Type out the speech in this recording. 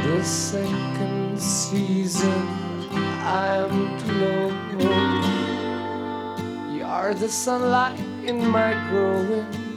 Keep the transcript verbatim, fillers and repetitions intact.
The second season I'm to know. You're the sunlight in my growing